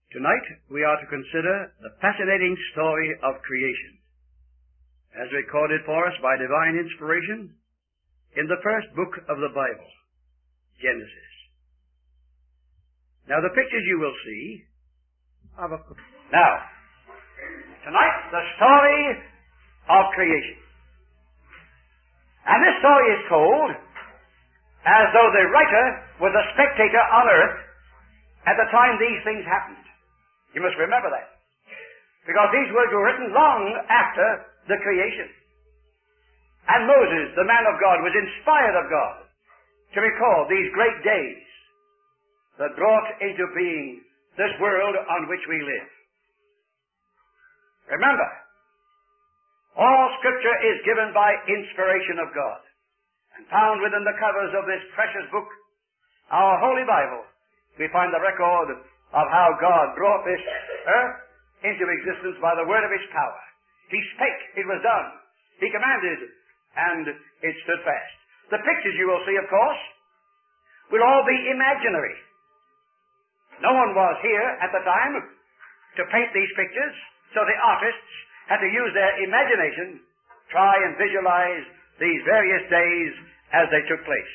Tonight we are to consider the fascinating story of creation, as recorded for us by divine inspiration in the first book of the Bible, Genesis. Now the pictures you will see of a... Now, tonight the story of creation. And this story is told as though the writer was a spectator on earth at the time these things happened. You must remember that. Because these words were written long after the creation. And Moses, the man of God, was inspired of God to record these great days that brought into being this world on which we live. Remember, all Scripture is given by inspiration of God. And found within the covers of this precious book, our Holy Bible, we find the record of how God brought this earth into existence by the word of His power. He spake, it was done. He commanded, and it stood fast. The pictures you will see, of course, will all be imaginary. No one was here at the time to paint these pictures, so the artists had to use their imagination, try and visualize these various days as they took place.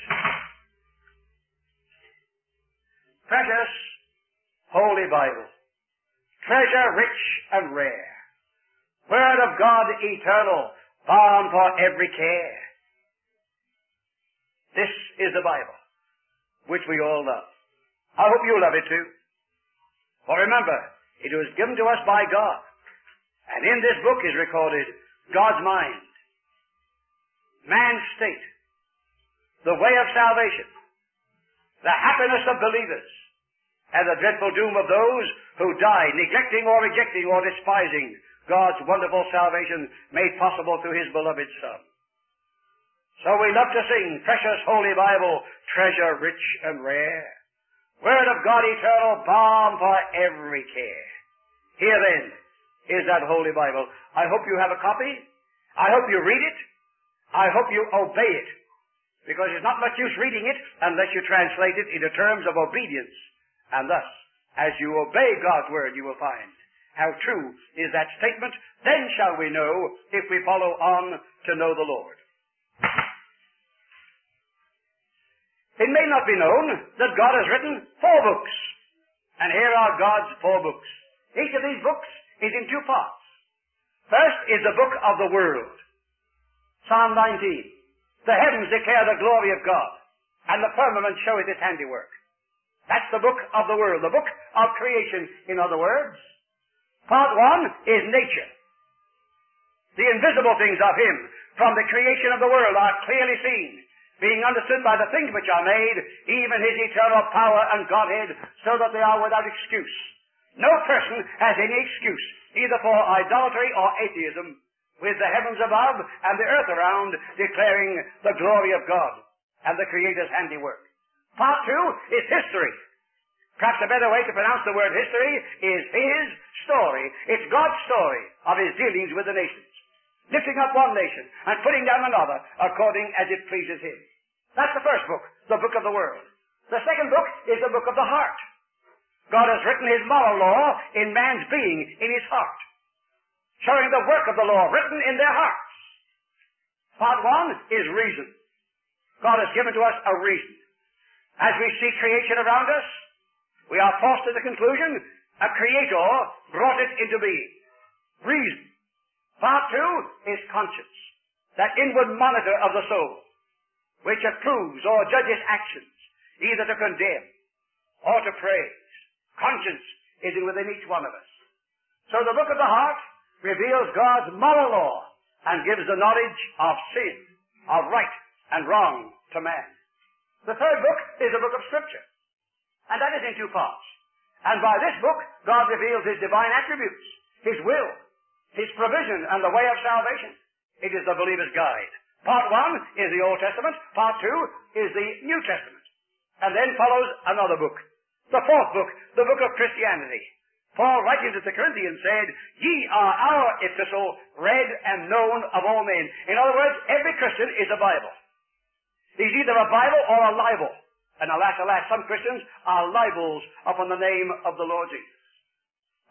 Precious Holy Bible, treasure rich and rare, Word of God eternal, balm for every care. This is the Bible, which we all love. I hope you love it too. For remember, it was given to us by God, and in this book is recorded God's mind, man's state, the way of salvation, the happiness of believers, and the dreadful doom of those who die neglecting or rejecting or despising God's wonderful salvation made possible through His beloved Son. So we love to sing, precious Holy Bible, treasure rich and rare, Word of God eternal, balm for every care. Here then is that Holy Bible. I hope you have a copy. I hope you read it. I hope you obey it. Because it's not much use reading it unless you translate it into terms of obedience. And thus, as you obey God's Word, you will find how true is that statement. Then shall we know if we follow on to know the Lord. It may not be known that God has written 4 books. And here are God's 4 books. Each of these books is in 2 parts. First is the book of the world. Psalm 19. The heavens declare the glory of God, and the firmament showeth His handiwork. That's the book of the world, the book of creation, in other words. Part 1 is nature. The invisible things of Him from the creation of the world are clearly seen, being understood by the things which are made, even His eternal power and Godhead, so that they are without excuse. No person has any excuse, either for idolatry or atheism, with the heavens above and the earth around declaring the glory of God and the Creator's handiwork. Part 2 is history. Perhaps a better way to pronounce the word history is His story. It's God's story of His dealings with the nations, lifting up one nation and putting down another according as it pleases Him. That's the first book, the book of the world. The second book is the book of the heart. God has written His moral law in man's being, in his heart, showing the work of the law written in their hearts. Part 1 is reason. God has given to us a reason. As we see creation around us, we are forced to the conclusion a Creator brought it into being. Reason. Part 2 is conscience, that inward monitor of the soul, which approves or judges actions, either to condemn or to praise. Conscience is within each one of us. So the book of the heart reveals God's moral law and gives the knowledge of sin, of right and wrong to man. The third book is the book of Scripture, and that is in 2 parts. And by this book, God reveals His divine attributes, His will, His provision, and the way of salvation. It is the believer's guide. Part 1 is the Old Testament. Part 2 is the New Testament. And then follows another book, the 4th book, the book of Christianity. Paul, writing to the Corinthians, said, "Ye are our epistle, read and known of all men." In other words, every Christian is a Bible. He's either a Bible or a libel. And alas, alas, some Christians are libels upon the name of the Lord Jesus.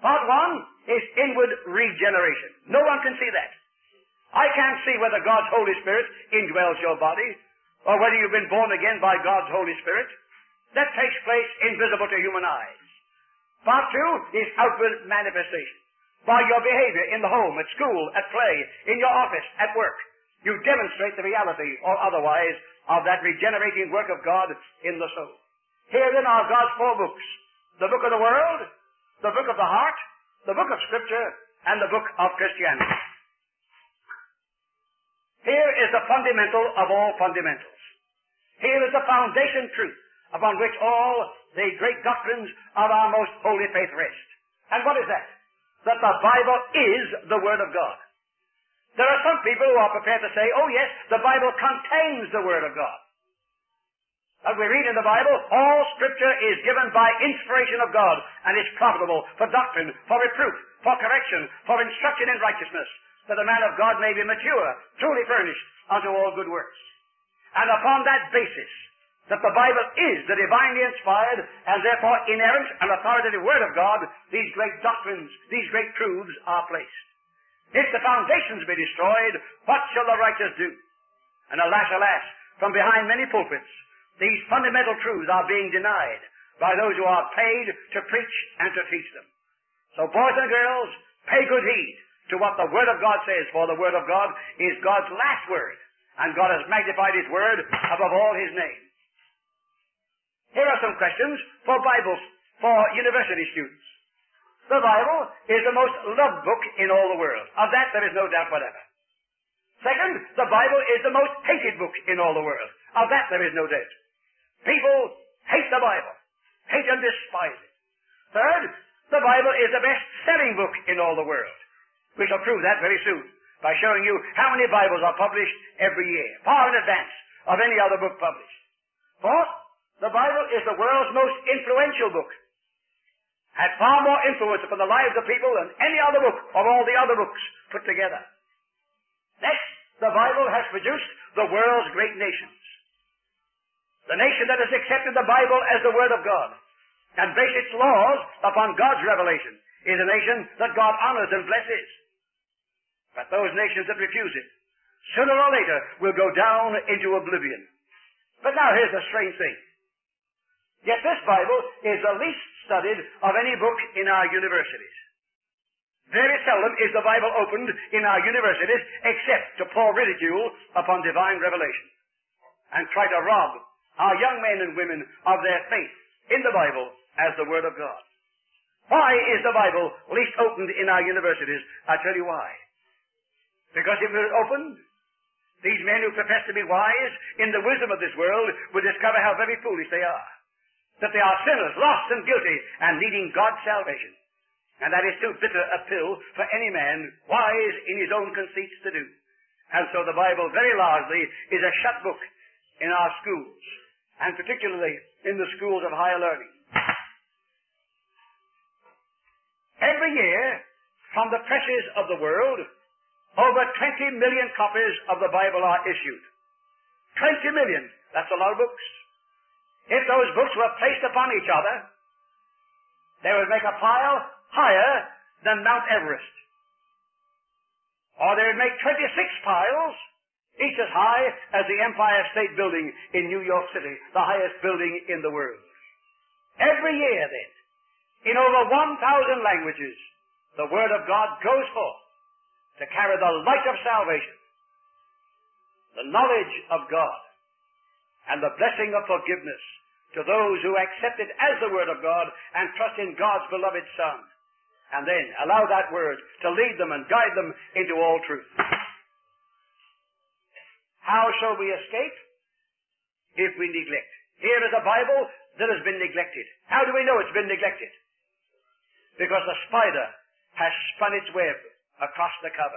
Part one is inward regeneration. No one can see that. I can't see whether God's Holy Spirit indwells your body, or whether you've been born again by God's Holy Spirit. That takes place invisible to human eyes. Part two is outward manifestation. By your behavior in the home, at school, at play, in your office, at work, you demonstrate the reality or otherwise of that regenerating work of God in the soul. Herein are God's four books: the book of the world, the book of the heart, the book of Scripture, and the book of Christianity. Here is the fundamental of all fundamentals. Here is the foundation truth upon which all the great doctrines of our most holy faith rest. And what is that? That the Bible is the Word of God. There are some people who are prepared to say, oh yes, the Bible contains the Word of God. As we read in the Bible, all Scripture is given by inspiration of God and is profitable for doctrine, for reproof, for correction, for instruction in righteousness, that the man of God may be mature, truly furnished unto all good works. And upon that basis, that the Bible is the divinely inspired and therefore inerrant and authoritative Word of God, these great doctrines, these great truths are placed. If the foundations be destroyed, what shall the righteous do? And alas, alas, from behind many pulpits, these fundamental truths are being denied by those who are paid to preach and to teach them. So boys and girls, pay good heed to what the Word of God says, for the Word of God is God's last Word, and God has magnified His Word above all His name. Here are some questions for university students. The Bible is the most loved book in all the world. Of that there is no doubt whatever. Second, the Bible is the most hated book in all the world. Of that there is no doubt. People hate the Bible, hate and despise it. Third, the Bible is the best-selling book in all the world. We shall prove that very soon by showing you how many Bibles are published every year, far in advance of any other book published. Fourth, the Bible is the world's most influential book. Had far more influence upon the lives of people than any other book or all the other books put together. Next, the Bible has produced the world's great nations. The nation that has accepted the Bible as the Word of God and based its laws upon God's revelation is a nation that God honors and blesses. But those nations that refuse it, sooner or later, will go down into oblivion. But now here's the strange thing. Yet this Bible is the least studied of any book in our universities. Very seldom is the Bible opened in our universities except to pour ridicule upon divine revelation and try to rob our young men and women of their faith in the Bible as the Word of God. Why is the Bible least opened in our universities? I'll tell you why. Because if it was opened, these men who profess to be wise in the wisdom of this world would discover how very foolish they are. That they are sinners, lost and guilty, and needing God's salvation. And that is too bitter a pill for any man wise in his own conceits to do. And so the Bible very largely is a shut book in our schools, and particularly in the schools of higher learning. Every year, from the presses of the world, over 20 million copies of the Bible are issued. 20 million. That's a lot of books. If those books were placed upon each other, they would make a pile higher than Mount Everest. Or they would make 26 piles, each as high as the Empire State Building in New York City, the highest building in the world. Every year, then, in over 1,000 languages, the Word of God goes forth to carry the light of salvation, the knowledge of God, and the blessing of forgiveness to those who accept it as the Word of God and trust in God's beloved Son, and then allow that Word to lead them and guide them into all truth. How shall we escape? If we neglect. Here is a Bible that has been neglected. How do we know it's been neglected? Because the spider has spun its web across the cover.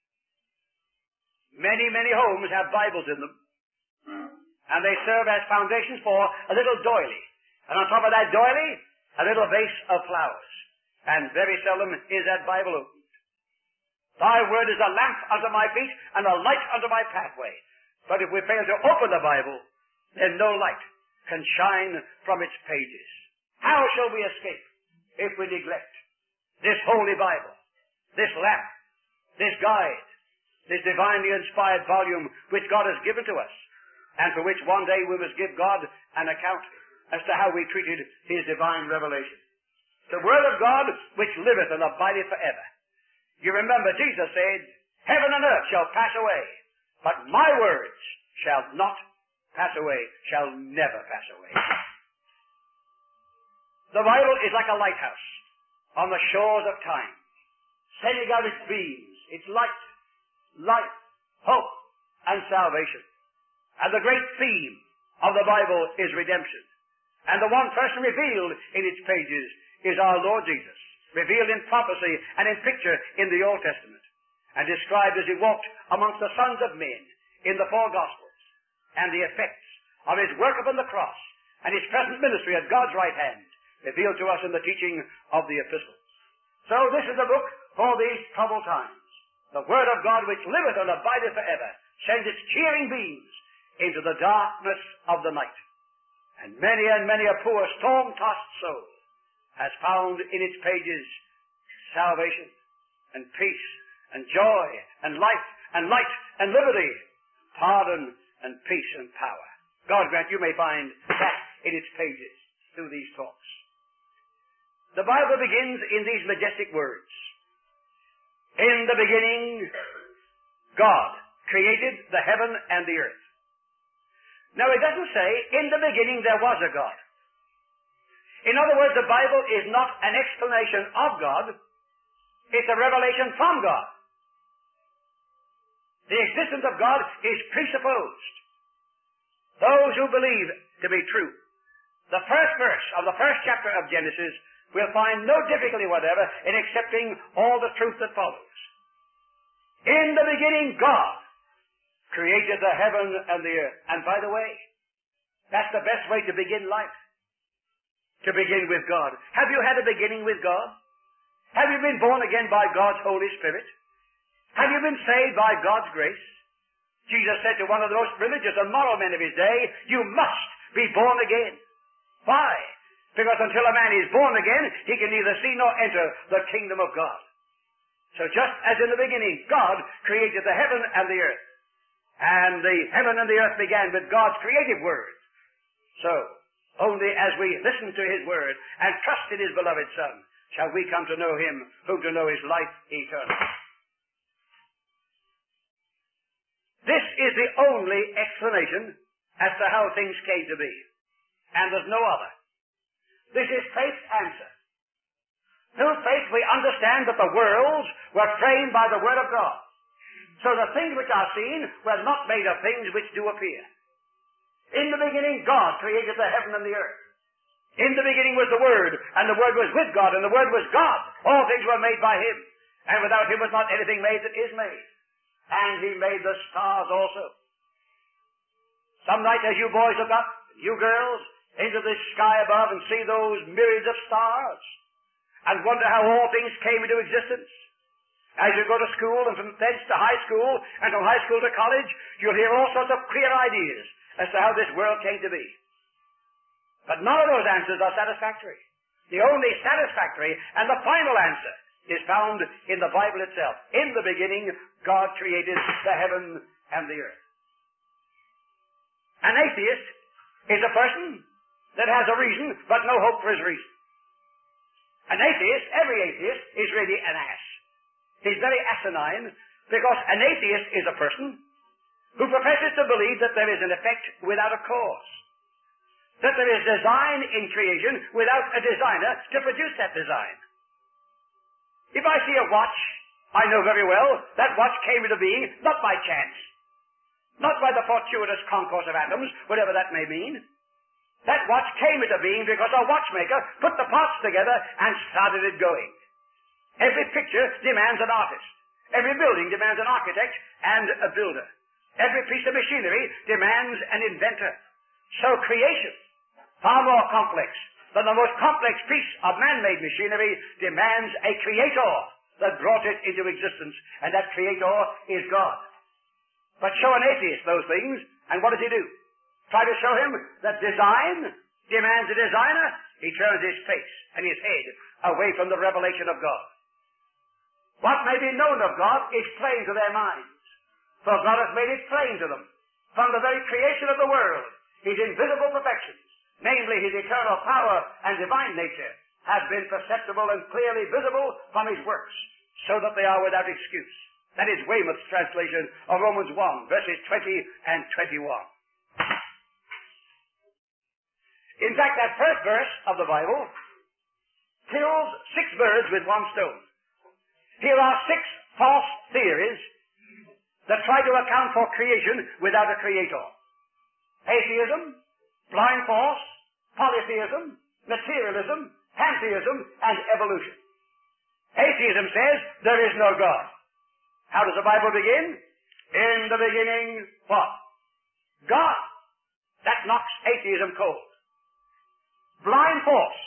Many, many homes have Bibles in them, and they serve as foundations for a little doily. And on top of that doily, a little vase of flowers. And very seldom is that Bible opened. Thy word is a lamp unto my feet and a light unto my pathway. But if we fail to open the Bible, then no light can shine from its pages. How shall we escape if we neglect? this Holy Bible, this lamp, this guide, this divinely inspired volume which God has given to us, and for which one day we must give God an account as to how we treated His divine revelation. The Word of God which liveth and abideth forever. You remember Jesus said, heaven and earth shall pass away, but my words shall not pass away, shall never pass away. The Bible is like a lighthouse on the shores of time, sending out its beams, its light, life, hope, and salvation. And the great theme of the Bible is redemption. And the one person revealed in its pages is our Lord Jesus, revealed in prophecy and in picture in the Old Testament, and described as He walked amongst the sons of men in the four Gospels, and the effects of His work upon the cross and His present ministry at God's right hand, revealed to us in the teaching of the epistles. So this is the book for these troubled times. The Word of God which liveth and abideth forever sends its cheering beams into the darkness of the night. And many a poor storm-tossed soul has found in its pages salvation and peace and joy and life and light and liberty, pardon and peace and power. God grant you may find that in its pages through these talks. The Bible begins in these majestic words. In the beginning, God created the heaven and the earth. Now it doesn't say, in the beginning there was a God. In other words, the Bible is not an explanation of God, it's a revelation from God. The existence of God is presupposed. Those who believe to be true. The first verse of the first chapter of Genesis will find no difficulty whatever in accepting all the truth that follows. In the beginning, God created the heaven and the earth. And by the way, that's the best way to begin life. To begin with God. Have you had a beginning with God? Have you been born again by God's Holy Spirit? Have you been saved by God's grace? Jesus said to one of the most religious and moral men of his day, you must be born again. Why? Because until a man is born again, he can neither see nor enter the kingdom of God. So just as in the beginning, God created the heaven and the earth, and the heaven and the earth began with God's creative word, so only as we listen to His word and trust in His beloved Son shall we come to know Him whom to know is life eternal. This is the only explanation as to how things came to be, and there's no other. This is faith's answer. Through faith we understand that the worlds were framed by the Word of God. So the things which are seen were not made of things which do appear. In the beginning God created the heaven and the earth. In the beginning was the Word, and the Word was with God, and the Word was God. All things were made by Him, and without Him was not anything made that is made. And He made the stars also. Some night as you boys look up, you girls, into the sky above and see those myriads of stars, and wonder how all things came into existence. As you go to school, and from thence to high school, and from high school to college, you'll hear all sorts of queer ideas as to how this world came to be. But none of those answers are satisfactory. The only satisfactory and the final answer is found in the Bible itself. In the beginning, God created the heaven and the earth. An atheist is a person that has a reason, but no hope for his reason. An atheist, every atheist, is really an ass. He's very asinine, because an atheist is a person who professes to believe that there is an effect without a cause. That there is design in creation without a designer to produce that design. If I see a watch, I know very well that watch came into being not by chance, not by the fortuitous concourse of atoms, whatever that may mean. That watch came into being because a watchmaker put the parts together and started it going. Every picture demands an artist. Every building demands an architect and a builder. Every piece of machinery demands an inventor. So creation, far more complex than the most complex piece of man-made machinery, demands a creator that brought it into existence, and that creator is God. But show an atheist those things, and what does he do? Try to show him that design demands a designer, he turns his face and his head away from the revelation of God. What may be known of God is plain to their minds, for God has made it plain to them. From the very creation of the world, his invisible perfections, namely his eternal power and divine nature, have been perceptible and clearly visible from his works, so that they are without excuse. That is Weymouth's translation of Romans 1, verses 20 and 21. In fact, that first verse of the Bible kills 6 birds with one stone. Here are 6 false theories that try to account for creation without a creator. Atheism, blind force, polytheism, materialism, pantheism, and evolution. Atheism says there is no God. How does the Bible begin? In the beginning, what? God. That knocks atheism cold. Blind force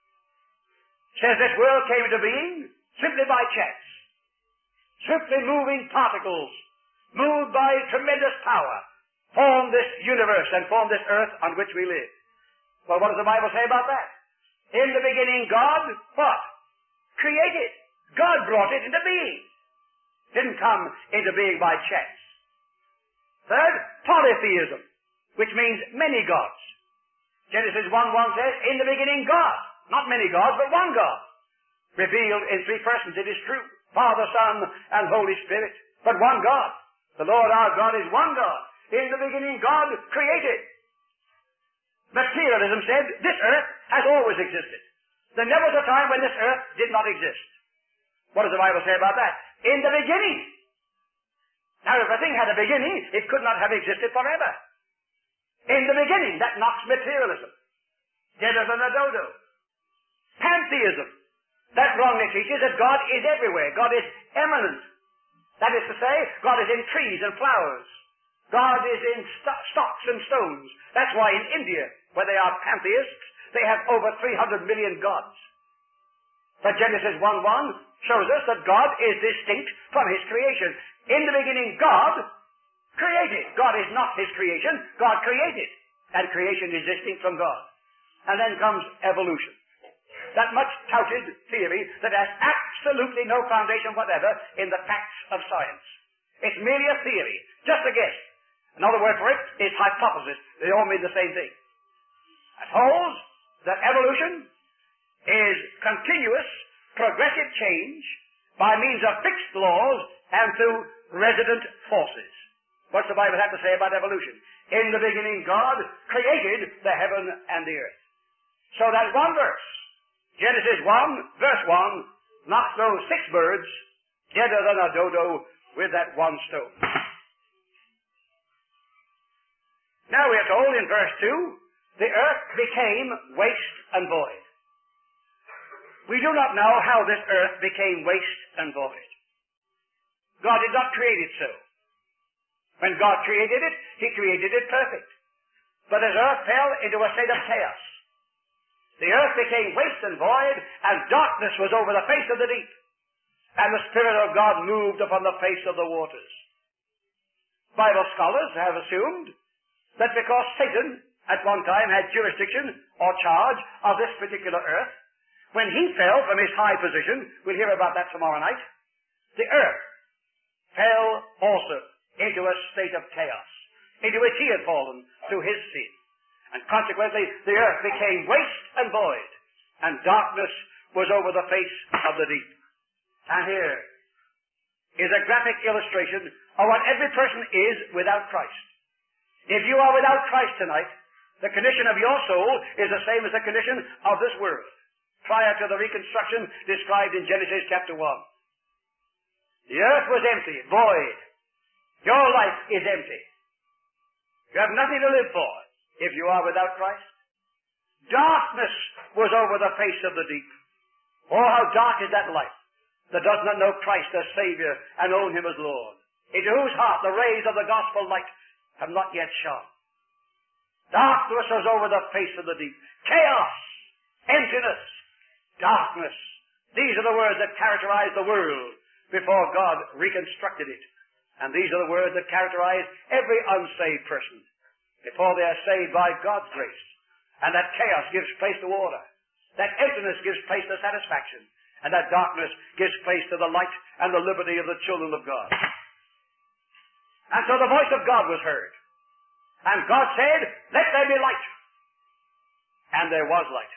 says this world came into being simply by chance. Simply moving particles, moved by tremendous power, form this universe and form this earth on which we live. Well, what does the Bible say about that? In the beginning, God, what? Created. God brought it into being. Didn't come into being by chance. Third, polytheism, which means many gods. Genesis 1:1 says, in the beginning God. Not many gods, but one God. Revealed in 3 persons, it is true. Father, Son, and Holy Spirit. But one God. The Lord our God is one God. In the beginning God created. Materialism said, this earth has always existed. There never was a time when this earth did not exist. What does the Bible say about that? In the beginning. Now, if a thing had a beginning, it could not have existed forever. In the beginning, that knocks materialism. Deader than a dodo. Pantheism. That wrongly teaches that God is everywhere. God is eminent. That is to say, God is in trees and flowers. God is in stocks and stones. That's why in India, where they are pantheists, they have over 300 million gods. But Genesis 1:1 shows us that God is distinct from his creation. In the beginning, God created. God is not his creation. God created. And creation is distinct from God. And then comes evolution. That much touted theory that has absolutely no foundation whatever in the facts of science. It's merely a theory, just a guess. Another word for it is hypothesis. They all mean the same thing. It holds that evolution is continuous, progressive change by means of fixed laws and through resident forces. What's the Bible have to say about evolution? In the beginning, God created the heaven and the earth. So that one verse, Genesis 1, verse 1, knocks those 6 birds deader than a dodo with that one stone. Now we are told in verse 2, the earth became waste and void. We do not know how this earth became waste and void. God did not create it so. When God created it, he created it perfect. But as earth fell into a state of chaos, the earth became waste and void, and darkness was over the face of the deep, and the Spirit of God moved upon the face of the waters. Bible scholars have assumed that because Satan at one time had jurisdiction or charge of this particular earth, when he fell from his high position, we'll hear about that tomorrow night, the earth fell also into a state of chaos, into which he had fallen through his sin. And consequently, the earth became waste and void, and darkness was over the face of the deep. And here is a graphic illustration of what every person is without Christ. If you are without Christ tonight, the condition of your soul is the same as the condition of this world, prior to the reconstruction described in Genesis chapter 1. The earth was empty, void. Your life is empty. You have nothing to live for if you are without Christ. Darkness was over the face of the deep. Oh, how dark is that life that does not know Christ as Savior and own him as Lord, into whose heart the rays of the gospel light have not yet shone. Darkness was over the face of the deep. Chaos, emptiness, darkness. These are the words that characterize the world before God reconstructed it. And these are the words that characterize every unsaved person before they are saved by God's grace And that chaos gives place to order. That emptiness gives place to satisfaction. And that darkness gives place to the light and the liberty of the children of God. And so the voice of God was heard. And God said, let there be light. And there was light.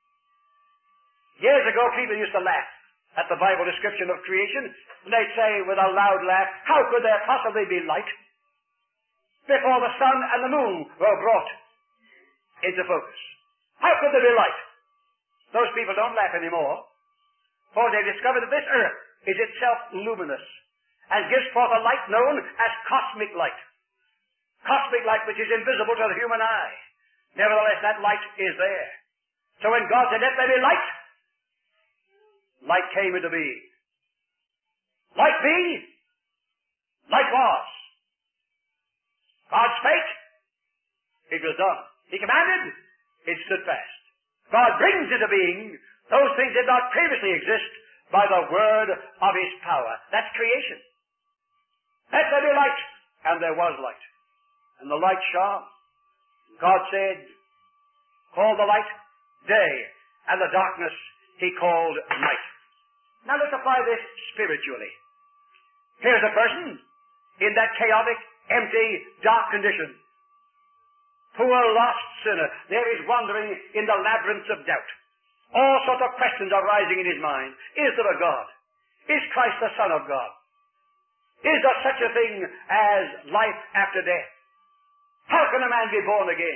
Years ago, people used to laugh at the Bible description of creation. And they'd say with a loud laugh, how could there possibly be light before the sun and the moon were brought into focus? How could there be light? Those people don't laugh anymore, for they discovered that this earth is itself luminous and gives forth a light known as cosmic light. Cosmic light which is invisible to the human eye. Nevertheless, that light is there. So when God said, let there be light, light came into being. Light be, light was. God spake, it was done. He commanded, it stood fast. God brings into being those things that did not previously exist by the word of His power. That's creation. Let there be light, and there was light. And the light shone. God said, call the light day, and the darkness He called night. Now let's apply this spiritually. Here's a person in that chaotic, empty, dark condition. Poor lost sinner. There is wandering in the labyrinths of doubt. All sorts of questions are rising in his mind. Is there a God? Is Christ the Son of God? Is there such a thing as life after death? How can a man be born again?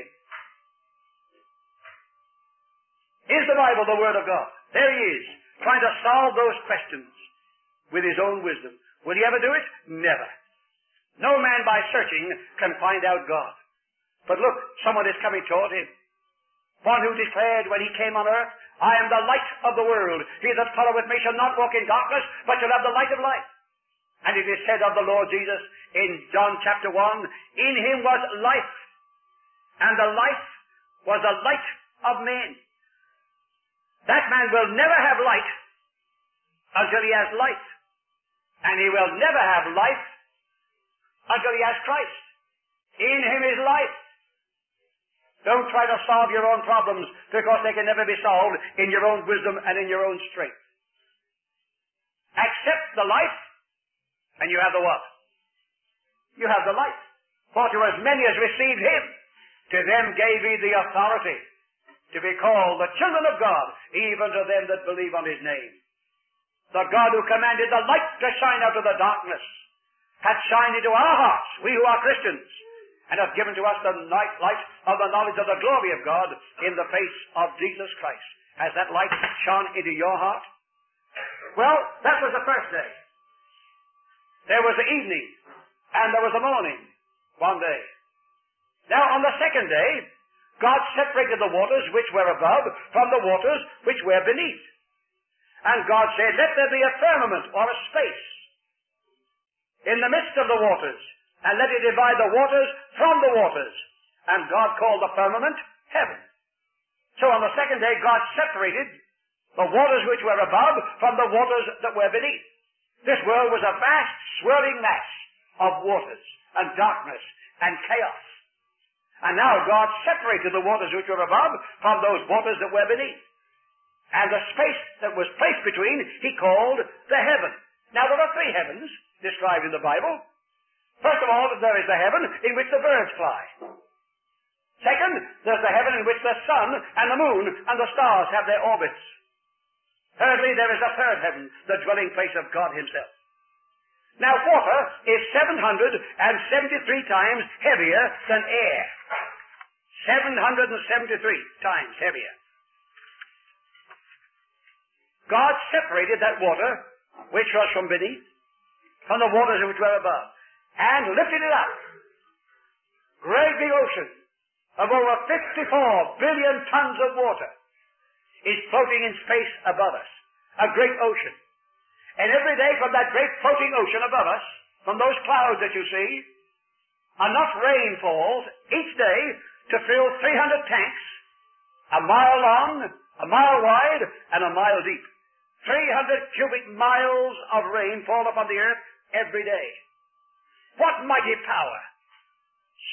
Is the Bible the Word of God? There he is, trying to solve those questions with his own wisdom. Will he ever do it? Never. No man by searching can find out God. But look, someone is coming toward him. One who declared when he came on earth, I am the light of the world. He that followeth me shall not walk in darkness, but shall have the light of life. And it is said of the Lord Jesus in John chapter 1, in him was life, and the life was the light of men. That man will never have light until he has life. And he will never have life until he has Christ. In him is life. Don't try to solve your own problems because they can never be solved in your own wisdom and in your own strength. Accept the life and you have the what? You have the life. For to as many as received him, to them gave he the authority to be called the children of God, even to them that believe on his name. The God who commanded the light to shine out of the darkness hath shined into our hearts, we who are Christians, and hath given to us the light of the knowledge of the glory of God in the face of Jesus Christ. Has that light shone into your heart? Well, that was the first day. There was the evening, and there was the morning, one day. Now, on the second day, God separated the waters which were above from the waters which were beneath. And God said, let there be a firmament, or a space, in the midst of the waters, and let it divide the waters from the waters. And God called the firmament heaven. So on the second day, God separated the waters which were above from the waters that were beneath. This world was a vast, swirling mass of waters and darkness and chaos. And now God separated the waters which were above from those waters that were beneath. And the space that was placed between, he called the heaven. Now there are three heavens described in the Bible. First of all, there is the heaven in which the birds fly. Second, there's the heaven in which the sun and the moon and the stars have their orbits. Thirdly, there is a third heaven, the dwelling place of God himself. Now, water is 773 times heavier than air. 773 times heavier. God separated that water, which was from beneath, from the waters which were above, and lifted it up. Great big ocean of over 54 billion tons of water is floating in space above us. A great ocean. And every day from that great floating ocean above us, from those clouds that you see, enough rain falls each day to fill 300 tanks, a mile long, a mile wide, and a mile deep. 300 cubic miles of rain fall upon the earth every day. What mighty power!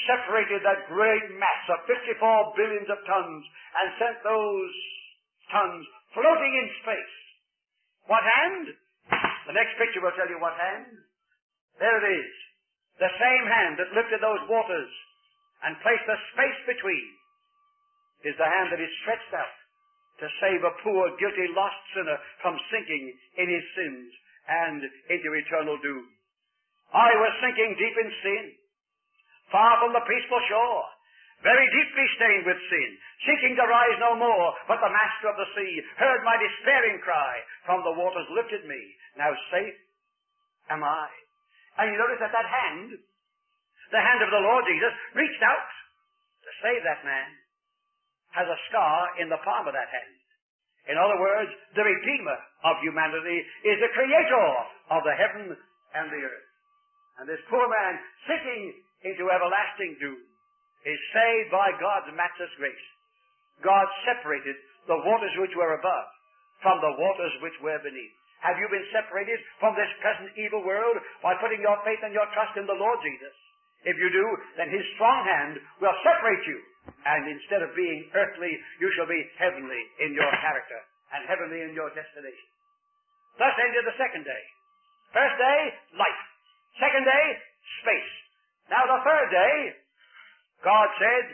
separated that great mass of 54 billions of tons and sent those tons floating in space. What hand? The next picture will tell you what hand. There it is. The same hand that lifted those waters and placed the space between is the hand that is stretched out to save a poor, guilty, lost sinner from sinking in his sins and into eternal doom. I was sinking deep in sin, far from the peaceful shore, very deeply stained with sin, seeking to rise no more, but the Master of the sea heard my despairing cry. From the waters lifted me. Now safe am I. And you notice that that hand, the hand of the Lord Jesus, reached out to save that man, has a scar in the palm of that hand. In other words, the Redeemer of humanity is the Creator of the heaven and the earth. And this poor man, sinking into everlasting doom, is saved by God's matchless grace. God separated the waters which were above from the waters which were beneath. Have you been separated from this present evil world by putting your faith and your trust in the Lord Jesus? If you do, then His strong hand will separate you. And instead of being earthly, you shall be heavenly in your character and heavenly in your destination. Thus ended the second day. First day, life. Second day, space. Now the third day, God said,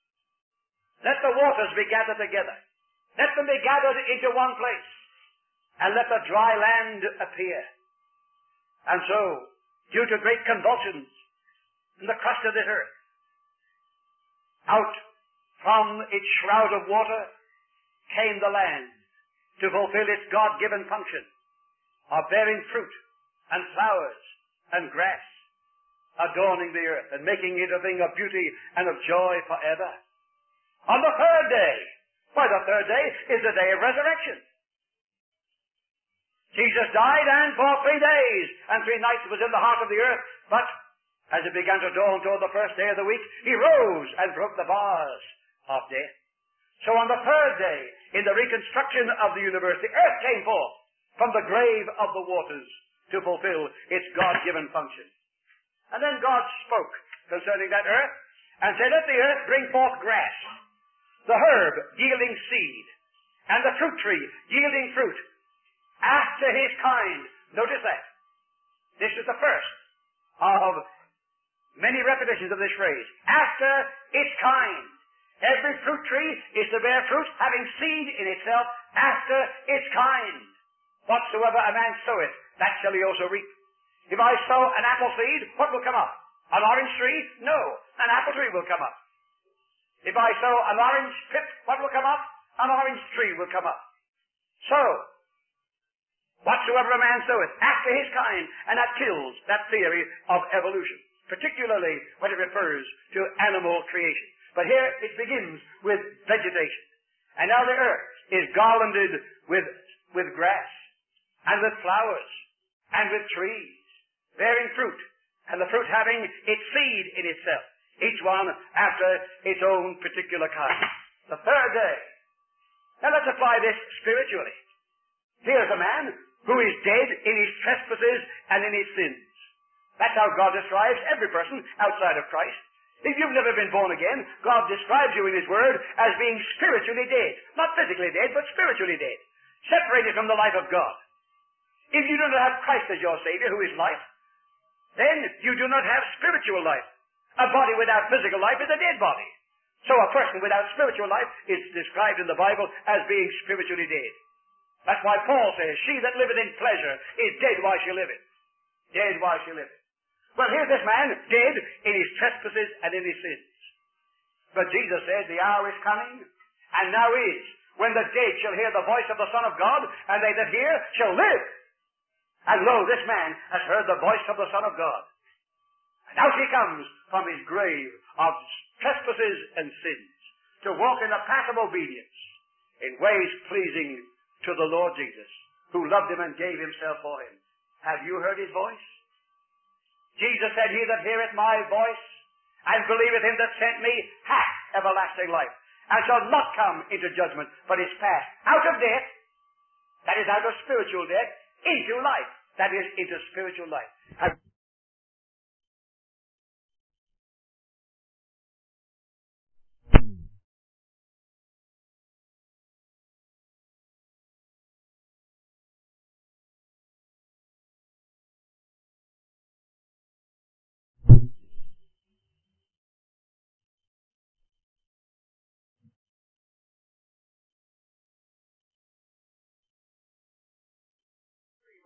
let the waters be gathered together. Let them be gathered into one place. And let the dry land appear. And so, due to great convulsions in the crust of this earth, out from its shroud of water came the land to fulfill its God-given function of bearing fruit and flowers and grass, adorning the earth and making it a thing of beauty and of joy forever. On the third day, the third day is the day of resurrection. Jesus died, and for 3 days and 3 nights was in the heart of the earth, but as it began to dawn toward the first day of the week, He rose and broke the bars of death. So on the third day, in the reconstruction of the universe, the earth came forth from the grave of the waters to fulfill its God-given function. And then God spoke concerning that earth and said, let the earth bring forth grass, the herb yielding seed, and the fruit tree yielding fruit, after his kind. Notice that. This is the first of many repetitions of this phrase. After its kind. Every fruit tree is to bear fruit, having seed in itself, after its kind. Whatsoever a man soweth, that shall he also reap. If I sow an apple seed, what will come up? An orange tree? No, an apple tree will come up. If I sow an orange pip, what will come up? An orange tree will come up. So, whatsoever a man soweth, after his kind, and that kills that theory of evolution, particularly when it refers to animal creation. But here it begins with vegetation. And now the earth is garlanded with grass, and with flowers, and with trees, bearing fruit, and the fruit having its seed in itself, each one after its own particular kind. The third day. Now let's apply this spiritually. Here's a man who is dead in his trespasses and in his sins. That's how God describes every person outside of Christ. If you've never been born again, God describes you in His Word as being spiritually dead. Not physically dead, but spiritually dead. Separated from the life of God. If you do not have Christ as your Savior, who is life, then you do not have spiritual life. A body without physical life is a dead body. So a person without spiritual life is described in the Bible as being spiritually dead. That's why Paul says, she that liveth in pleasure is dead while she liveth. Dead while she liveth. Well, here's this man, dead in his trespasses and in his sins. But Jesus said, the hour is coming, and now is, when the dead shall hear the voice of the Son of God, and they that hear shall live. And lo, this man has heard the voice of the Son of God. And out he comes from his grave of trespasses and sins, to walk in the path of obedience, in ways pleasing to the Lord Jesus, who loved him and gave himself for him. Have you heard his voice? Jesus said, he that heareth my voice and believeth him that sent me hath everlasting life, and shall not come into judgment, but is passed out of death, that is out of spiritual death, into life, that is into spiritual life.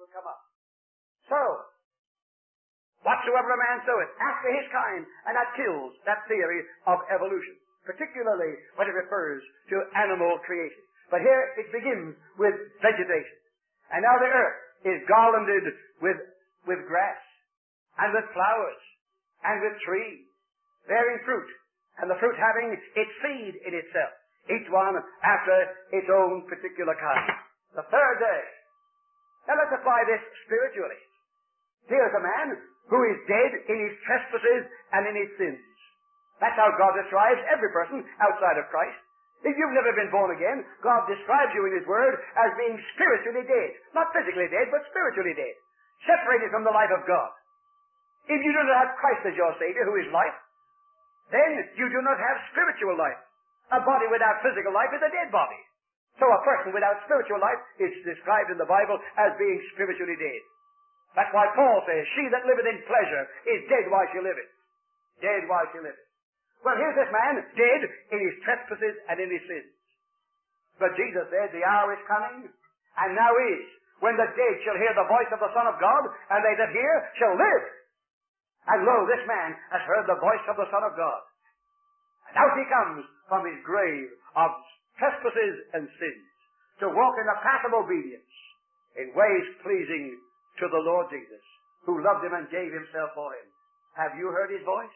will come up. So, whatsoever a man soweth, after his kind, and that kills that theory of evolution, particularly when it refers to animal creation. But here it begins with vegetation. And now the earth is garlanded with grass, and with flowers, and with trees, bearing fruit, and the fruit having its seed in itself, each one after its own particular kind. The third day. Now let's apply this spiritually. Here's a man who is dead in his trespasses and in his sins. That's how God describes every person outside of Christ. If you've never been born again, God describes you in His Word as being spiritually dead. Not physically dead, but spiritually dead. Separated from the life of God. If you do not have Christ as your Savior, who is life, then you do not have spiritual life. A body without physical life is a dead body. So a person without spiritual life is described in the Bible as being spiritually dead. That's why Paul says, she that liveth in pleasure is dead while she liveth. Dead while she liveth. Well, here's this man, dead in his trespasses and in his sins. But Jesus said, the hour is coming, and now is, when the dead shall hear the voice of the Son of God, and they that hear shall live. And lo, this man has heard the voice of the Son of God. And out he comes from his grave of trespasses and sins, to walk in the path of obedience, in ways pleasing to the Lord Jesus, who loved him and gave himself for him. Have you heard his voice?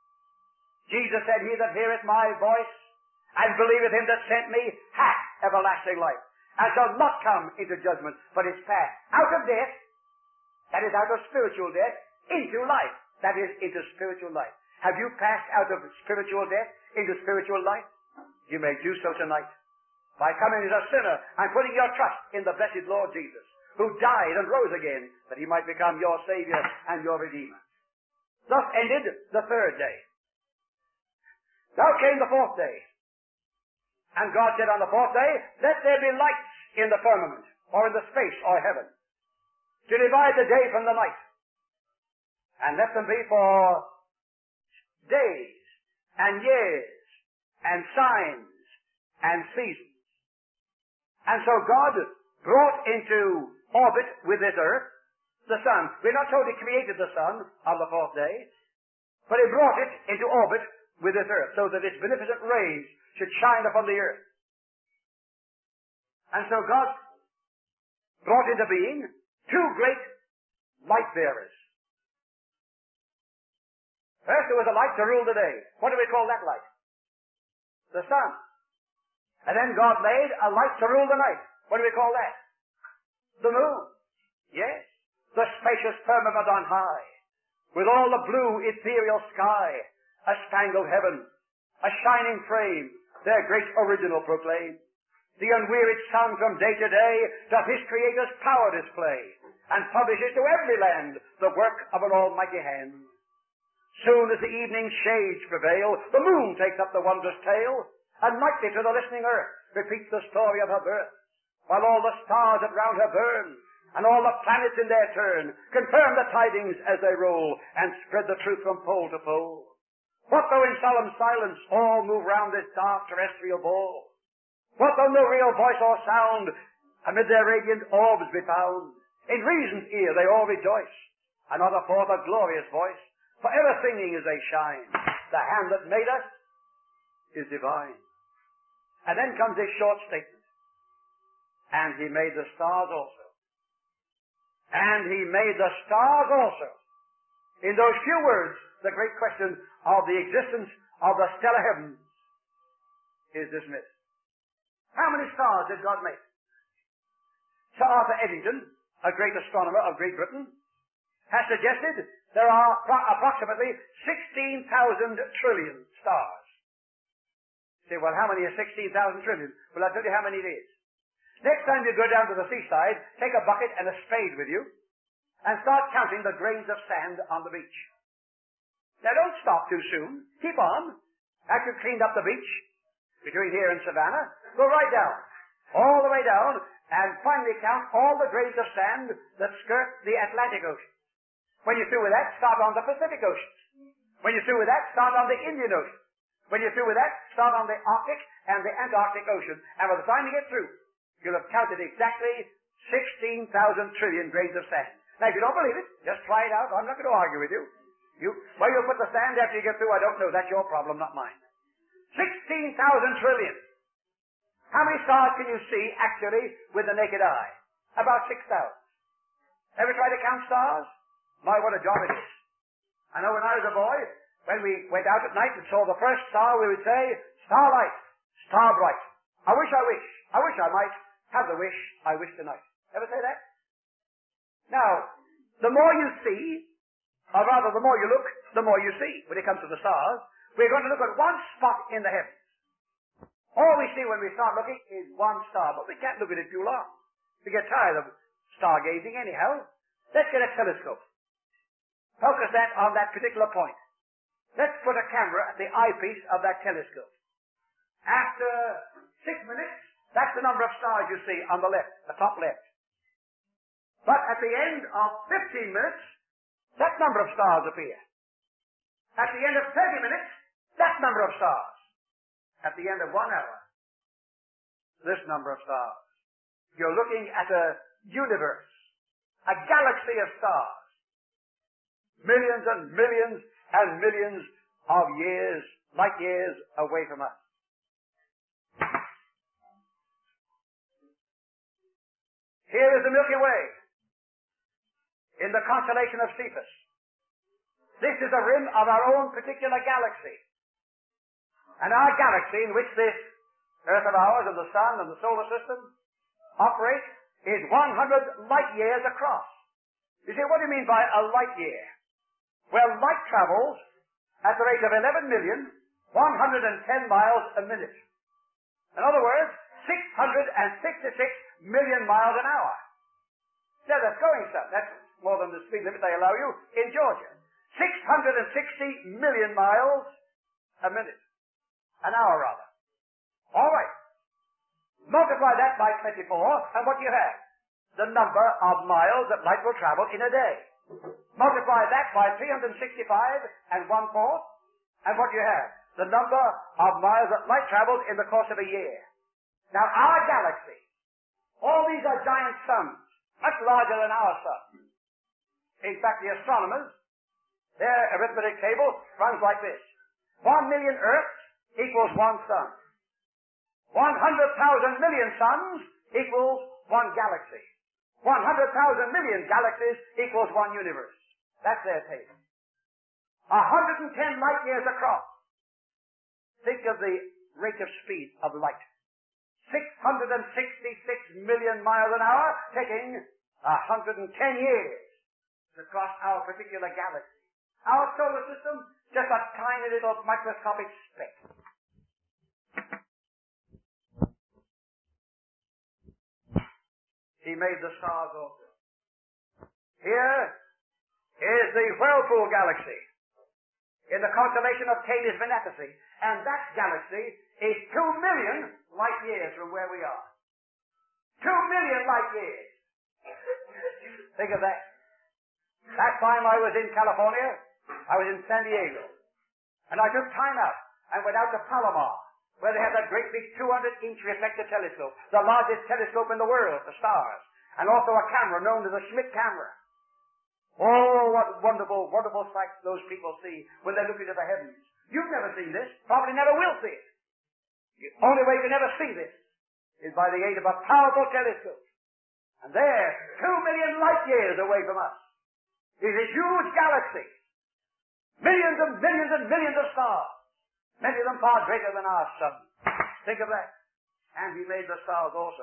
Jesus said, he that heareth my voice, and believeth him that sent me, hath everlasting life, and shall not come into judgment, but is passed out of death, that is out of spiritual death, into life, that is into spiritual life. Have you passed out of spiritual death into spiritual life? You may do so tonight, by coming as a sinner and putting your trust in the blessed Lord Jesus, who died and rose again, that he might become your Savior and your Redeemer. Thus ended the third day. Now came the fourth day. And God said on the fourth day, let there be lights in the firmament, or in the space, or heaven, to divide the day from the night. And let them be for days, and years, and signs, and seasons. And so God brought into orbit with this earth the sun. We're not told he created the sun on the fourth day, but he brought it into orbit with this earth, so that its beneficent rays should shine upon the earth. And so God brought into being two great light bearers. First there was a light to rule the day. What do we call that light? The sun. And then God made a light to rule the night. What do we call that? The moon. Yes. The spacious firmament on high, with all the blue ethereal sky, a spangled heaven, a shining frame, their great original proclaim. The unwearied sun from day to day doth his Creator's power display, and publishes to every land the work of an almighty hand. Soon as the evening shades prevail, the moon takes up the wondrous tale, and nightly to the listening earth repeats the story of her birth, while all the stars that round her burn, and all the planets in their turn confirm the tidings as they roll, and spread the truth from pole to pole. What though in solemn silence all move round this dark terrestrial ball? What though no real voice or sound amid their radiant orbs be found? In reason's ear they all rejoice, and utter forth a glorious voice, forever singing as they shine. The hand that made us is divine. And then comes this short statement. And he made the stars also. And he made the stars also. In those few words, the great question of the existence of the stellar heavens is dismissed. How many stars did God make? Sir Arthur Eddington, a great astronomer of Great Britain, has suggested there are approximately 16,000 trillion stars. You say, well, how many is 16,000 trillion? Well, I'll tell you how many it is. Next time you go down to the seaside, take a bucket and a spade with you, and start counting the grains of sand on the beach. Now, don't stop too soon. Keep on. After you've cleaned up the beach, between here and Savannah, go right down, all the way down, and finally count all the grains of sand that skirt the Atlantic Ocean. When you're through with that, start on the Pacific Ocean. When you're through with that, start on the Indian Ocean. When you're through with that, start on the Arctic and the Antarctic Ocean. And by the time you get through, you'll have counted exactly 16,000 trillion grains of sand. Now, if you don't believe it, just try it out. I'm not going to argue with you. Where you'll put the sand after you get through, I don't know. That's your problem, not mine. 16,000 trillion. How many stars can you see, actually, with the naked eye? About 6,000. Ever try to count stars? My, what a job it is. I know when I was a boy, when we went out at night and saw the first star, we would say, starlight, star bright. I wish I might have the wish I wish tonight. Ever say that? Now, the more you see, or rather the more you look, the more you see. When it comes to the stars, we're going to look at one spot in the heavens. All we see when we start looking is one star, but we can't look at it too long. We get tired of stargazing anyhow. Let's get a telescope. Focus that on that particular point. Let's put a camera at the eyepiece of that telescope. After 6 minutes, that's the number of stars you see on the left, the top left. But at the end of 15 minutes, that number of stars appear. At the end of 30 minutes, that number of stars. At the end of 1 hour, this number of stars. You're looking at a universe, a galaxy of stars. Millions and millions and millions of years, light years away from us. Here is the Milky Way in the constellation of Cephus. This is the rim of our own particular galaxy. And our galaxy, in which this Earth of ours and the Sun and the solar system operate, is 100 light years across. You say, what do you mean by a light year? Well, light travels at the rate of 11,110 miles a minute. In other words, 666 million miles an hour. Now, that's going some. That's more than the speed limit they allow you in Georgia. 660 million miles a minute. An hour, rather. All right. Multiply that by 24, and what do you have? The number of miles that light will travel in a day. Multiply that by 365 and 1/4, and what do you have? The number of miles that light travels in the course of a year. Now, our galaxy, all these are giant suns, much larger than our sun. In fact, the astronomers, their arithmetic table runs like this. 1 million Earths equals 1 sun. 100,000 million suns equals 1 galaxy. 100,000 million galaxies equals 1 universe. That's their table. 110 light years across. Think of the rate of speed of light. 666 million miles an hour, taking 110 years to cross our particular galaxy. Our solar system, just a tiny little microscopic speck. He made the stars also. Here is the Whirlpool Galaxy in the constellation of Canis Venatici, and that galaxy is 2 million light years from where we are. 2 million light years. Think of that. Last time I was in California, I was in San Diego, and I took time out and went out to Palomar, where they have that great big 200-inch reflector telescope, the largest telescope in the world for stars, and also a camera known as the Schmidt camera. Oh, what wonderful, wonderful sights those people see when they look into the heavens. You've never seen this, probably never will see it. The only way you can ever see this is by the aid of a powerful telescope. And there, 2 million light years away from us, is a huge galaxy. Millions and millions and millions of stars. Many of them far greater than our sun. Think of that. And he made the stars also.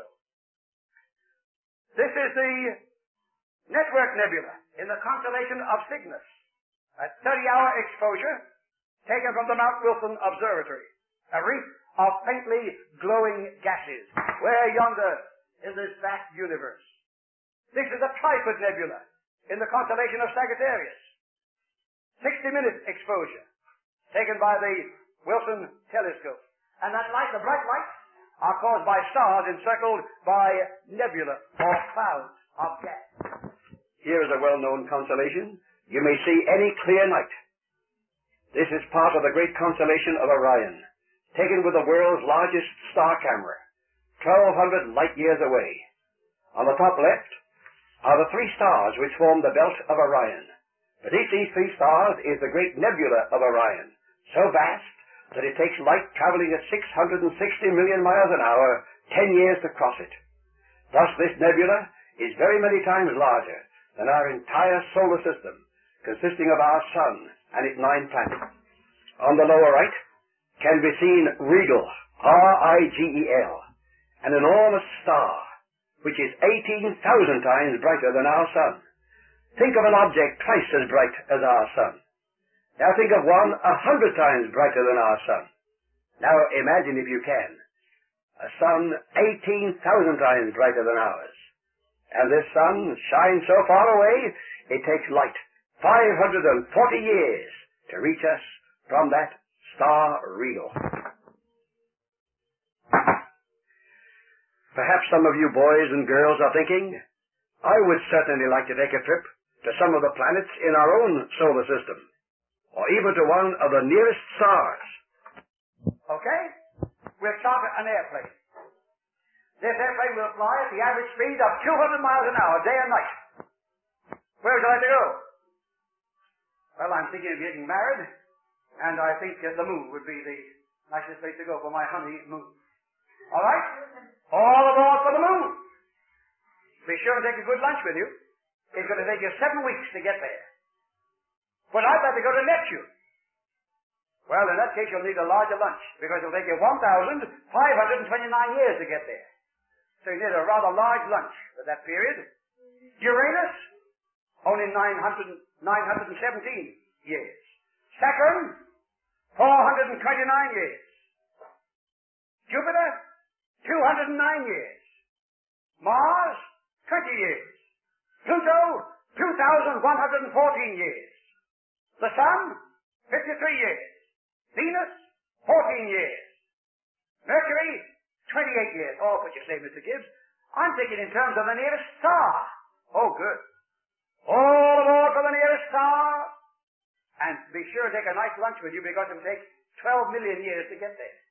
This is the Network Nebula in the constellation of Cygnus. A 30-hour exposure taken from the Mount Wilson Observatory. A reef of faintly glowing gases. Where yonder in this vast universe. This is a Trifid Nebula in the constellation of Sagittarius. 60-minute exposure taken by the Wilson telescope. And that light, the bright lights, are caused by stars encircled by nebula or clouds of gas. Here is a well-known constellation. You may see any clear night. This is part of the great constellation of Orion, taken with the world's largest star camera, 1,200 light years away. On the top left, are the three stars which form the belt of Orion. Beneath these three stars is the great nebula of Orion, so vast that it takes light traveling at 660 million miles an hour 10 years to cross it. Thus this nebula is very many times larger than our entire solar system, consisting of our sun and its 9 planets. On the lower right can be seen Rigel, R-I-G-E-L, an enormous star, which is 18,000 times brighter than our sun. Think of an object twice as bright as our sun. Now think of one 100 times brighter than our sun. Now imagine, if you can, a sun 18,000 times brighter than ours. And this sun shines so far away, it takes light 540 years to reach us from that star Rigel. Perhaps some of you boys and girls are thinking, I would certainly like to take a trip to some of the planets in our own solar system, or even to one of the nearest stars. Okay? We'll charter an airplane. This airplane will fly at the average speed of 200 miles an hour, day and night. Where would you like to go? Well, I'm thinking of getting married, and I think the moon would be the nicest place to go for my honeymoon. All right? All aboard for the moon. Be sure and take a good lunch with you. It's going to take you 7 weeks to get there. But I'd like to go to Neptune. Well, in that case, you'll need a larger lunch, because it'll take you 1,529 years to get there. So you need a rather large lunch for that period. Uranus, only 917 years. Saturn, 429 years. Jupiter, 209 years. Mars, 20 years. Pluto, 2,114 years. The Sun, 53 years. Venus, 14 years. Mercury, 28 years. Oh, but you say, Mr. Gibbs, I'm thinking in terms of the nearest star. Oh, good. All aboard for the nearest star. And be sure to take a nice lunch with you, because it'll take 12 million years to get there.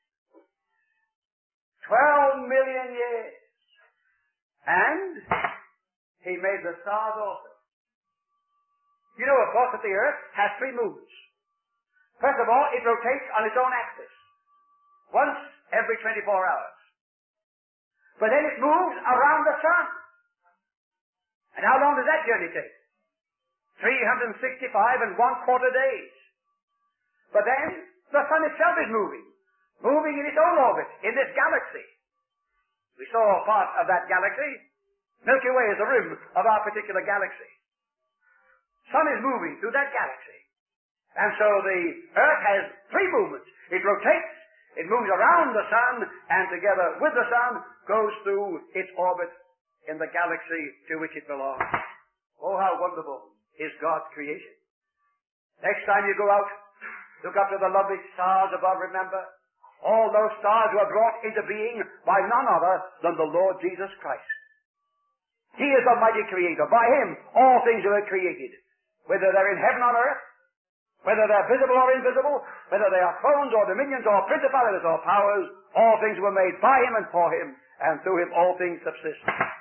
12 million years. And he made the stars also. You know, of course, that the earth has 3 moons. First of all, it rotates on its own axis, once every 24 hours. But then it moves around the sun. And how long does that journey take? 365 1/4 days. But then the sun itself is moving in its own orbit in this galaxy. We saw part of that galaxy. Milky Way is the rim of our particular galaxy. Sun is moving through that galaxy. And so the earth has 3 movements. It rotates, it moves around the sun, and together with the sun goes through its orbit in the galaxy to which it belongs. Oh, how wonderful is God's creation. Next time you go out, look up to the lovely stars above, remember. All those stars were brought into being by none other than the Lord Jesus Christ. He is the mighty creator. By him all things were created, whether they're in heaven or earth, whether they're visible or invisible, whether they are thrones or dominions or principalities or powers, all things were made by him and for him, and through him all things subsist.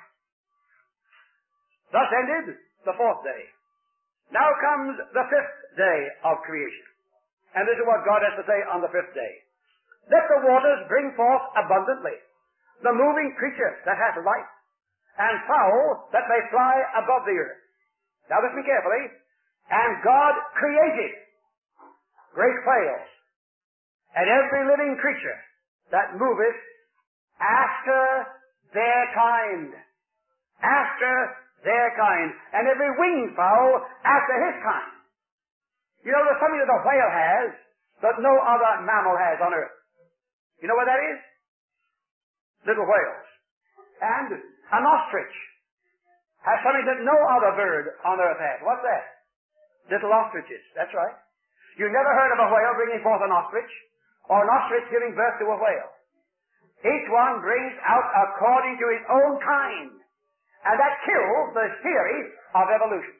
Thus ended the 4th day. Now comes the 5th day of creation. And this is what God has to say on the 5th day. Let the waters bring forth abundantly the moving creature that hath life, and fowl that may fly above the earth. Now listen carefully. And God created great whales, and every living creature that moveth after their kind. After their kind. And every winged fowl after his kind. You know, there's something that a whale has that no other mammal has on earth. You know what that is? Little whales. And an ostrich has something that no other bird on earth has. What's that? Little ostriches. That's right. You never heard of a whale bringing forth an ostrich, or an ostrich giving birth to a whale. Each one brings out according to his own kind. And that kills the theory of evolution,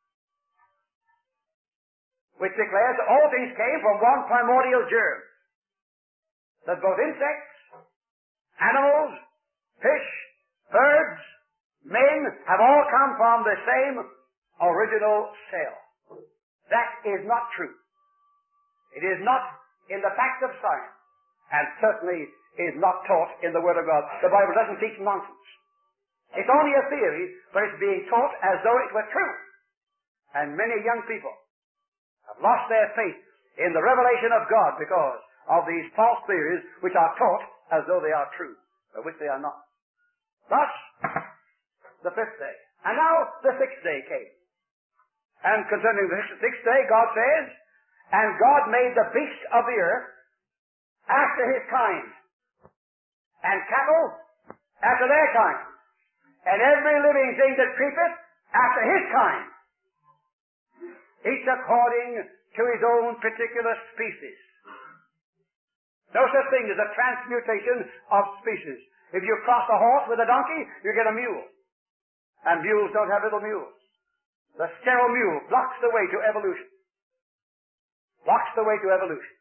which declares that all things came from one primordial germ. That both insects, animals, fish, birds, Men have all come from the same original cell. That is not true. It is not in the fact of science, and certainly is not taught in the Word of God. The Bible doesn't teach nonsense. It's only a theory, but it's being taught as though it were true. And many young people have lost their faith in the revelation of God because of these false theories which are taught as though they are true, but which they are not. Thus, the fifth day. And now the sixth day came. And concerning the sixth day, God says, and God made the beasts of the earth after his kind, and cattle after their kind, and every living thing that creepeth after his kind, each according to his own particular species. No such thing as a transmutation of species. If you cross a horse with a donkey, you get a mule. And mules don't have little mules. The sterile mule blocks the way to evolution. Blocks the way to evolution.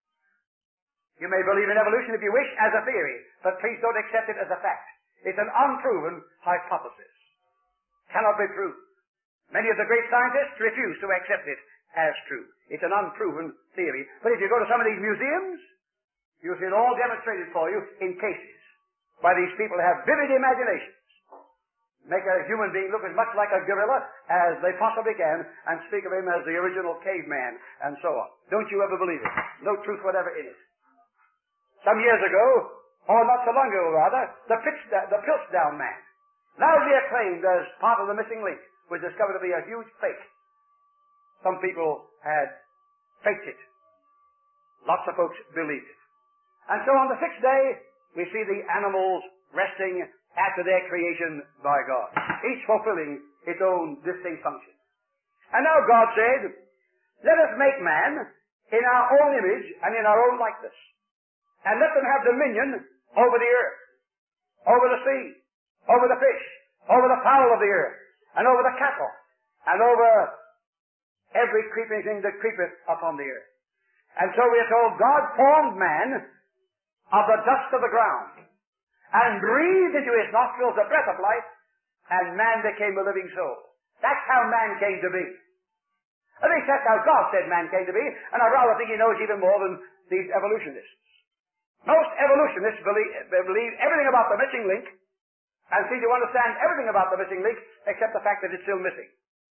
You may believe in evolution if you wish, as a theory, but please don't accept it as a fact. It's an unproven hypothesis. Cannot be proved. Many of the great scientists refuse to accept it as true. It's an unproven theory. But if you go to some of these museums, you'll see it all demonstrated for you in cases why these people have vivid imaginations. Make a human being look as much like a gorilla as they possibly can and speak of him as the original caveman and so on. Don't you ever believe it. No truth whatever in it. Some years ago, or not so long ago rather, the Piltdown man, loudly acclaimed as part of the missing link, was discovered to be a huge fake. Some people had faked it. Lots of folks believed it. And so on the sixth day, we see the animals resting after their creation by God, each fulfilling its own distinct function. And now God said, let us make man in our own image and in our own likeness, and let them have dominion over the earth, over the sea, over the fish, over the fowl of the earth, and over the cattle, and over every creeping thing that creepeth upon the earth. And so we are told God formed man of the dust of the ground, and breathed into his nostrils the breath of life, and man became a living soul. That's how man came to be. At least that's how God said man came to be, and I rather think he knows even more than these evolutionists. Most evolutionists believe everything about the missing link, and seem to understand everything about the missing link, except the fact that it's still missing.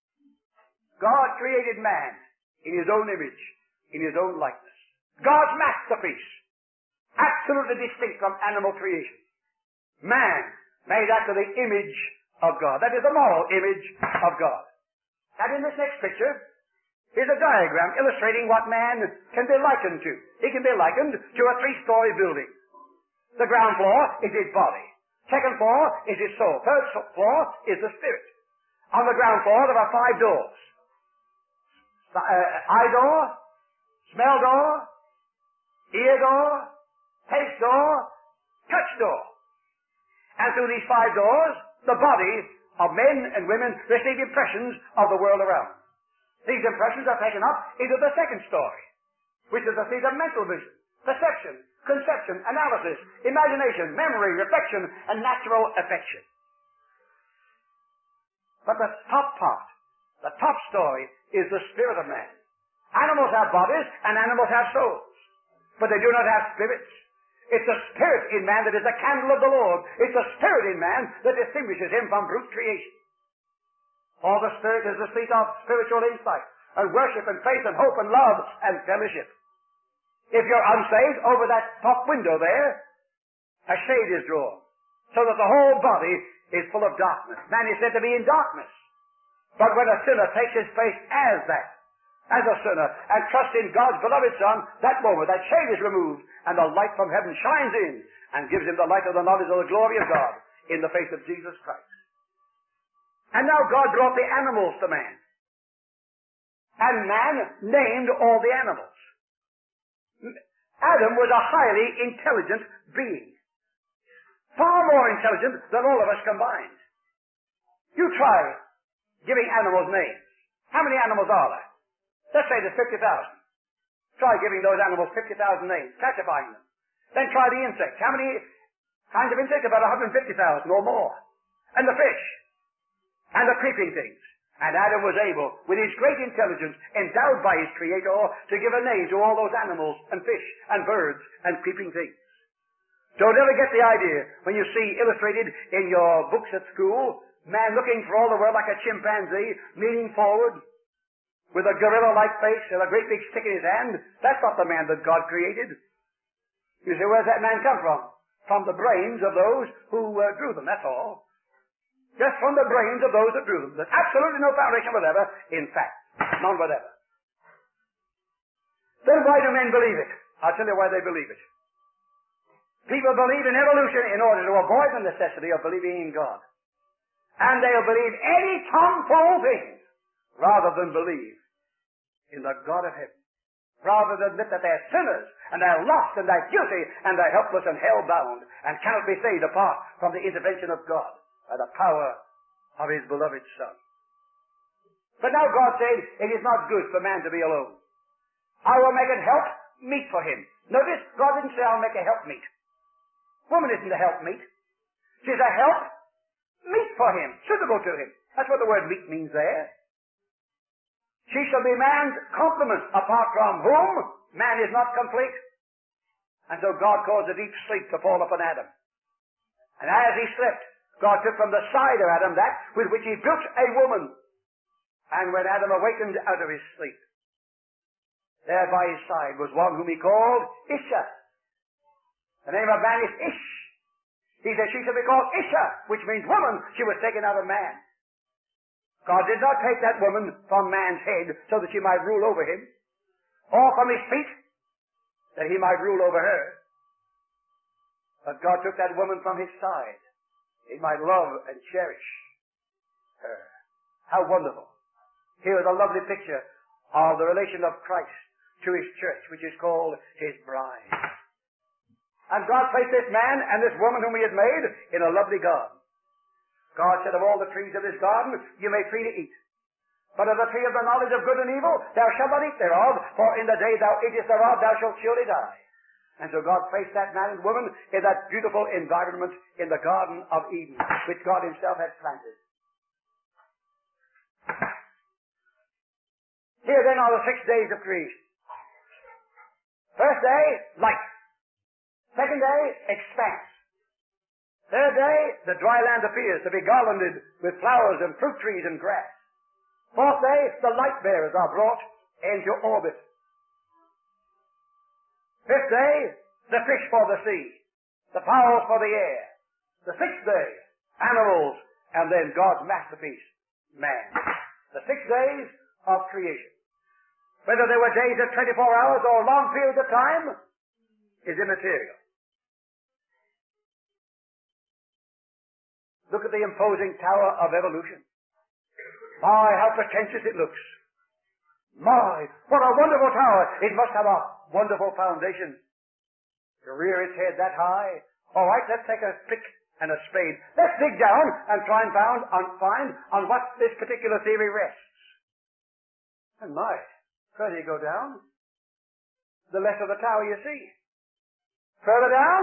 God created man in his own image, in his own likeness. God's masterpiece, absolutely distinct from animal creation. Man made after the image of God. That is the moral image of God. And in this next picture is a diagram illustrating what man can be likened to. He can be likened to a 3-story building. The ground floor is his body. Second floor is his soul. Third floor is the spirit. On the ground floor there are 5 doors. Eye door, smell door, ear door, taste door, touch door. And through these 5 doors, the bodies of men and women receive impressions of the world around. These impressions are taken up into the second story, which is the seat of mental vision, perception, conception, analysis, imagination, memory, reflection, and natural affection. But the top part, the top story, is the spirit of man. Animals have bodies and animals have souls, but they do not have spirits. It's the spirit in man that is the candle of the Lord. It's the spirit in man that distinguishes him from brute creation. For the spirit is the seat of spiritual insight and worship and faith and hope and love and fellowship. If you're unsaved, over that top window there, a shade is drawn, so that the whole body is full of darkness. Man is said to be in darkness. But when a sinner takes his place as that, as a sinner, and trusts in God's beloved Son, that moment, that shade is removed, and the light from heaven shines in, and gives him the light of the knowledge of the glory of God in the face of Jesus Christ. And now God brought the animals to man. And man named all the animals. Adam was a highly intelligent being. Far more intelligent than all of us combined. You try giving animals names. How many animals are there? Let's say there's 50,000. Try giving those animals 50,000 names, classifying them. Then try the insects. How many kinds of insects? About 150,000 or more. And the fish. and the creeping things. And Adam was able, with his great intelligence, endowed by his Creator, to give a name to all those animals and fish and birds and creeping things. Don't ever get the idea, when you see illustrated in your books at school, man looking for all the world like a chimpanzee, leaning forward, with a gorilla-like face and a great big stick in his hand. That's not the man that God created. You say, where's that man come from? From the brains of those who drew them, that's all. Just from the brains of those that drew them. There's absolutely no foundation whatever in fact. None whatever. Then why do men believe it? I'll tell you why they believe it. People believe in evolution in order to avoid the necessity of believing in God. And they'll believe any tomfool thing rather than believe in the God of heaven. Rather than admit that they're sinners and they're lost and they're guilty and they're helpless and hell-bound and cannot be saved apart from the intervention of God by the power of His beloved Son. But now God said, it is not good for man to be alone. I will make it help meet for him. Notice, God didn't say I'll make a help meet. Woman isn't a help meet. She's a help meet for him, suitable to him. That's what the word meet means there. She shall be man's complement, apart from whom man is not complete. And so God caused a deep sleep to fall upon Adam. And as he slept, God took from the side of Adam that with which he built a woman. And when Adam awakened out of his sleep, there by his side was one whom he called Isha. The name of man is Ish. He said she shall be called Isha, which means woman. She was taken out of man. God did not take that woman from man's head so that she might rule over him, or from his feet that he might rule over her. But God took that woman from his side. He might love and cherish her. How wonderful. Here is a lovely picture of the relation of Christ to his church, which is called his bride. And God placed this man and this woman whom he had made in a lovely garden. God said, of all the trees of this garden you may freely eat. But of the tree of the knowledge of good and evil thou shalt not eat thereof, for in the day thou eatest thereof thou shalt surely die. And so God placed that man and woman in that beautiful environment in the Garden of Eden, which God himself had planted. Here then are the 6 days of creation. First day, light. Second day, expanse. Third day, the dry land appears to be garlanded with flowers and fruit trees and grass. Fourth day, the light bearers are brought into orbit. Fifth day, the fish for the sea, the fowls for the air. The sixth day, animals, and then God's masterpiece, man. The 6 days of creation. Whether they were days of 24 hours or long periods of time is immaterial. Look at the imposing tower of evolution. My, how pretentious it looks. My, what a wonderful tower. It must have a wonderful foundation to rear its head that high. All right, let's take a pick and a spade. Let's dig down and try and find on what this particular theory rests. And my, further you go down, the less of the tower you see. Further down,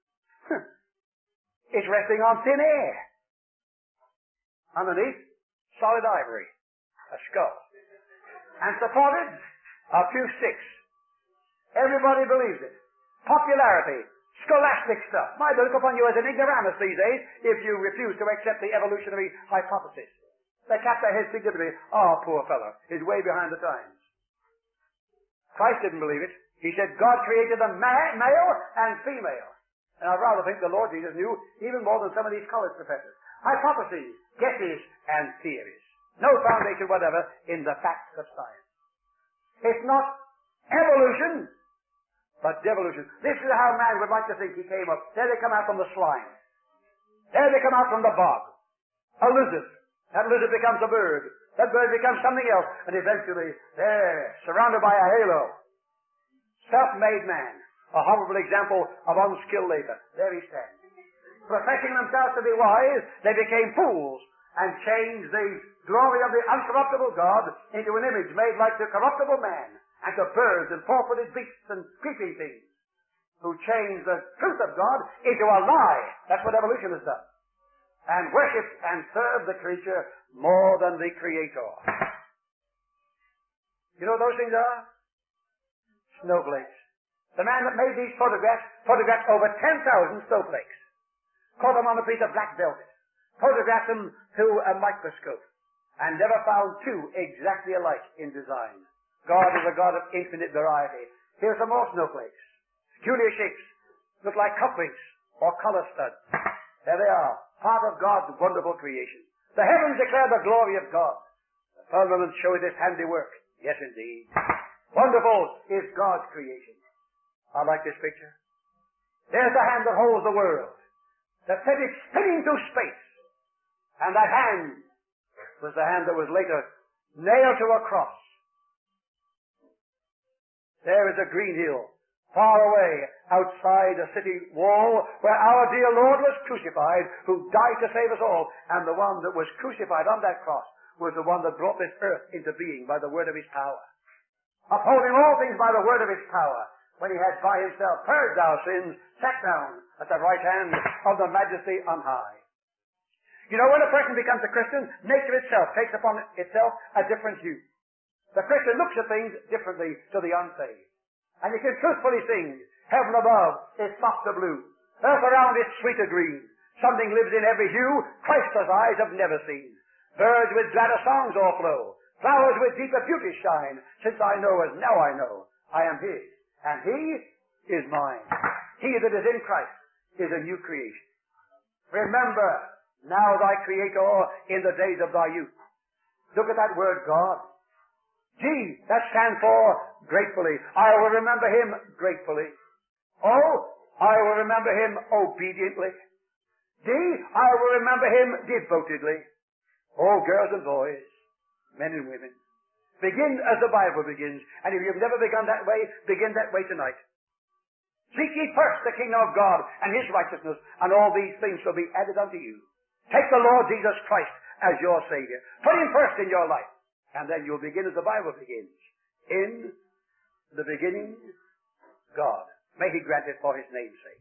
it's resting on thin air. Underneath, solid ivory, a skull. And supported, a few sticks. Everybody believes it. Popularity, scholastic stuff. Might look upon you as an ignoramus these days if you refuse to accept the evolutionary hypothesis. They cap their heads significantly. Oh, poor fellow, he's way behind the times. Christ didn't believe it. He said God created them male and female. And I rather think the Lord Jesus knew even more than some of these college professors. Hypotheses, guesses, and theories. No foundation whatever in the facts of science. It's not evolution, but devolution. This is how man would like to think he came up. There they come out from the slime. There they come out from the bog. A lizard. That lizard becomes a bird. That bird becomes something else. And eventually, there, surrounded by a halo, self-made man, a horrible example of unskilled labor. There he stands. Professing themselves to be wise, they became fools and changed the glory of the uncorruptible God into an image made like the corruptible man and to birds and four-footed beasts and creeping things, who changed the truth of God into a lie. That's what evolution has done. And worshipped and served the creature more than the Creator. You know what those things are? Snowflakes. The man that made these photographs photographed over 10,000 snowflakes. Caught them on a piece of black velvet. Photographed them through a microscope. And never found two exactly alike in design. God is a God of infinite variety. Here's some more snowflakes. Peculiar shapes. Look like cufflinks or color studs. There they are. Part of God's wonderful creation. The heavens declare the glory of God. The firmament shows His handiwork. Yes, indeed. Wonderful is God's creation. I like this picture. There's the hand that holds the world, that set it spinning through space. And that hand was the hand that was later nailed to a cross. There is a green hill, far away outside a city wall, where our dear Lord was crucified, who died to save us all. And the one that was crucified on that cross was the one that brought this earth into being by the word of His power. Upholding all things by the word of His power, when He had by Himself purged our sins, sat down at the right hand of the Majesty on high. You know, when a person becomes a Christian, nature itself takes upon itself a different hue. The Christian looks at things differently to the unsaved. And you can truthfully sing, heaven above is softer blue, earth around is sweeter green. Something lives in every hue Christ's eyes have never seen. Birds with gladder songs o'erflow, flowers with deeper beauty shine. Since I know as now I know, I am His, and He is mine. He that is in Christ is a new creation. Remember now thy Creator in the days of thy youth. Look at that word God. G, that stands for gratefully. I will remember Him gratefully. O, I will remember Him obediently. D, I will remember Him devotedly. Oh, girls and boys, men and women, begin as the Bible begins. And if you've never begun that way, begin that way tonight. Seek ye first the kingdom of God and His righteousness, and all these things shall be added unto you. Take the Lord Jesus Christ as your Savior. Put Him first in your life. And then you'll begin as the Bible begins. In the beginning, God. May He grant it for His name's sake.